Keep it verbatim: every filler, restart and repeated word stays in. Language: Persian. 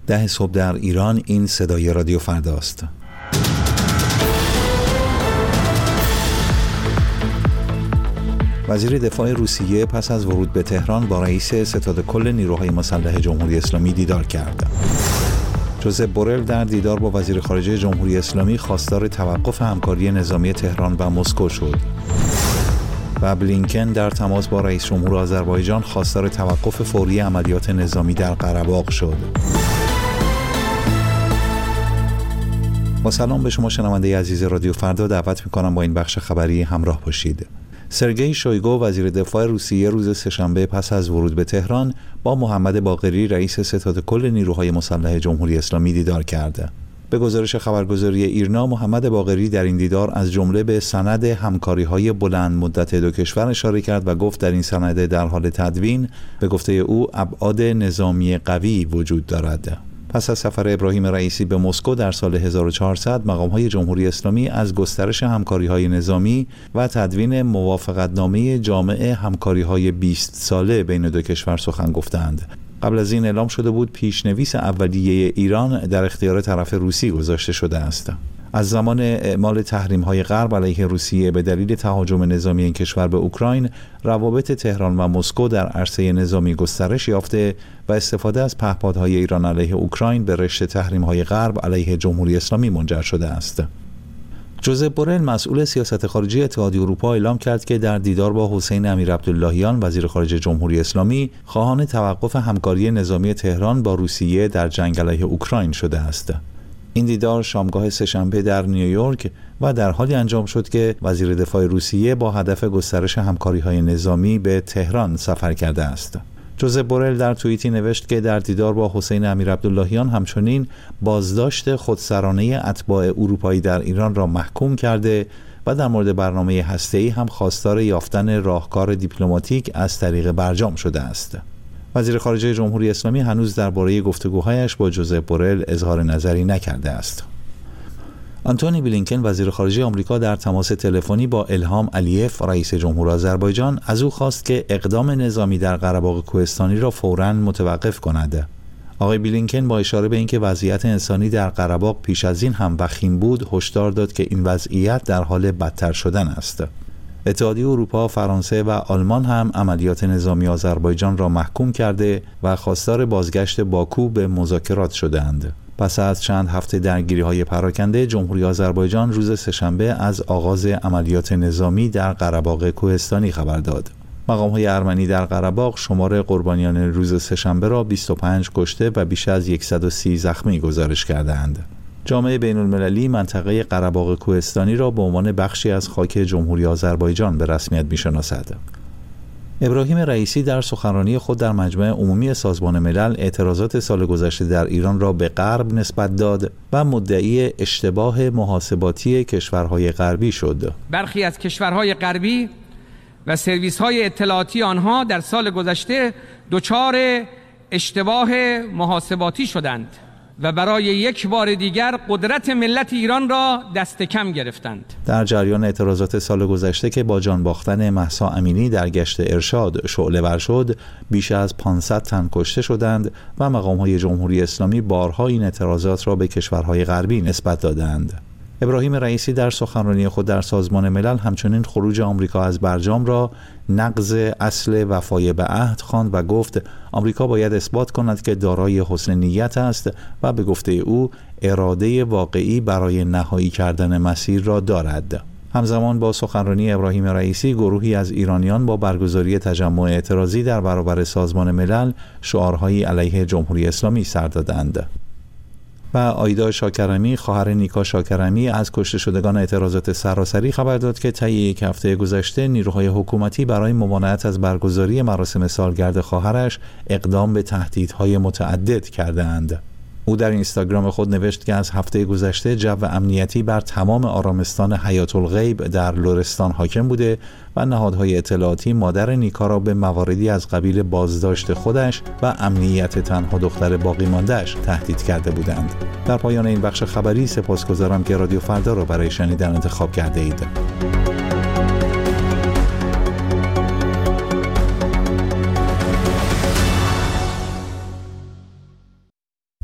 ده صبح در ایران. این صدای رادیو فرداست. وزیر دفاع روسیه پس از ورود به تهران با رئیس ستاد کل نیروهای مسلح جمهوری اسلامی دیدار کرد. جوزپ بورل در دیدار با وزیر خارجه جمهوری اسلامی خواستار توقف همکاری نظامی تهران و مسکو شد. و بلینکن در تماس با رئیس جمهور آذربایجان خواستار توقف فوری عملیات نظامی در قره‌باغ شد. با سلام به شما شنونده عزیز رادیو فردا، دعوت می‌کنم با این بخش خبری همراه باشید. سرگئی شویگو وزیر دفاع روسیه روز سه‌شنبه پس از ورود به تهران با محمد باقری رئیس ستاد کل نیروهای مسلح جمهوری اسلامی دیدار کرد. به گزارش خبرگزاری ایرنا، محمد باقری در این دیدار از جمله به سند همکاری‌های بلند مدت دو کشور اشاره کرد و گفت در این سند در حال تدوین به گفته او ابعاد نظامی قوی وجود دارد. پس از سفر ابراهیم رئیسی به مسکو در سال هزار و چهارصد، مقام‌های جمهوری اسلامی از گسترش همکاری‌های نظامی و تدوین موافقتنامه جامع همکاری‌های بیست ساله بین دو کشور سخن گفتند. قبل از این اعلام شده بود پیشنویس اولیه ایران در اختیار طرف روسی گذاشته شده است. از زمان اعمال تحریم‌های غرب علیه روسیه به دلیل تهاجم نظامی این کشور به اوکراین، روابط تهران و مسکو در عرصه نظامی گسترش یافته و استفاده از پهپادهای ایران علیه اوکراین به رشته تحریم‌های غرب علیه جمهوری اسلامی منجر شده است. جوزپ بورل مسئول سیاست خارجی اتحادیه اروپا اعلام کرد که در دیدار با حسین امیرعبداللهیان وزیر خارجه جمهوری اسلامی خواهان توقف همکاری نظامی تهران با روسیه در جنگ علیه اوکراین شده است. این دیدار شامگاه سه‌شنبه در نیویورک و در حالی انجام شد که وزیر دفاع روسیه با هدف گسترش همکاری‌های نظامی به تهران سفر کرده است. جوزپ بورل در توییتی نوشت که در دیدار با حسین امیرعبداللهیان همچنین بازداشت خودسرانه اتباع اروپایی در ایران را محکوم کرده و در مورد برنامه هسته‌ای هم خواستار یافتن راهکار دیپلماتیک از طریق برجام شده است. وزیر خارجه جمهوری اسلامی هنوز درباره گفتگوهایش با جوزپ بورل اظهار نظری نکرده است. آنتونی بلینکن وزیر خارجه آمریکا در تماس تلفنی با الهام علیف رئیس جمهور آذربایجان از او خواست که اقدام نظامی در قره‌باغ کوهستانی را فوراً متوقف کند. آقای بلینکن با اشاره به اینکه وضعیت انسانی در قره‌باغ پیش از این هم وخیم بود، هشدار داد که این وضعیت در حال بدتر شدن است. اتحادیه اروپا، فرانسه و آلمان هم عملیات نظامی آذربایجان را محکوم کرده و خواستار بازگشت باکو به مذاکرات شدند. پس از چند هفته درگیری‌های پراکنده، جمهوری آذربایجان روز سه‌شنبه از آغاز عملیات نظامی در قره‌باغ کوهستانی خبر داد. مقام‌های ارمنی در قره‌باغ شمار قربانیان روز سه‌شنبه را بیست و پنج کشته و بیش از صد و سی زخمی گزارش کردند. جامعه بین‌المللی منطقه قره‌باغ کوهستانی را به عنوان بخشی از خاک جمهوری آذربایجان به رسمیت می‌شناسد. ابراهیم رئیسی در سخنرانی خود در مجمع عمومی سازمان ملل اعتراضات سال گذشته در ایران را به غرب نسبت داد و مدعی اشتباه محاسباتی کشورهای غربی شد. برخی از کشورهای غربی و سرویس‌های اطلاعاتی آنها در سال گذشته دچار اشتباه محاسباتی شدند و برای یک بار دیگر قدرت ملت ایران را دست کم گرفتند. در جریان اعتراضات سال گذشته که با جان باختن مهسا امینی در گشت ارشاد شعله‌ور شد، بیش از پانصد تن کشته شدند و مقام‌های جمهوری اسلامی بارها این اعتراضات را به کشورهای غربی نسبت دادند. ابراهیم رئیسی در سخنرانی خود در سازمان ملل همچنین خروج آمریکا از برجام را نقض اصل وفای به عهد خواند و گفت آمریکا باید اثبات کند که دارای حسن نیت است و به گفته او اراده واقعی برای نهایی کردن مسیر را دارد. همزمان با سخنرانی ابراهیم رئیسی، گروهی از ایرانیان با برگزاری تجمع اعتراضی در برابر سازمان ملل شعارهایی علیه جمهوری اسلامی سر دادند. و آیدا شاکرمی، خواهر نیکا شاکرمی، از کشته شدگان اعتراضات سراسری خبر داد که طی یک هفته گذشته نیروهای حکومتی برای ممانعت از برگزاری مراسم سالگرد خواهرش اقدام به تهدیدهای متعدد کرده‌اند. او در اینستاگرام خود نوشت که از هفته گذشته جو امنیتی بر تمام آرامستان حیات الغیب در لرستان حاکم بوده و نهادهای اطلاعاتی مادر نیکا را به مواردی از قبیل بازداشت خودش و امنیت تنها دختر باقی مانده‌اش تهدید کرده بودند. در پایان این بخش خبری سپاسگزارم که رادیو فردا را برای شنیدن انتخاب کرده اید.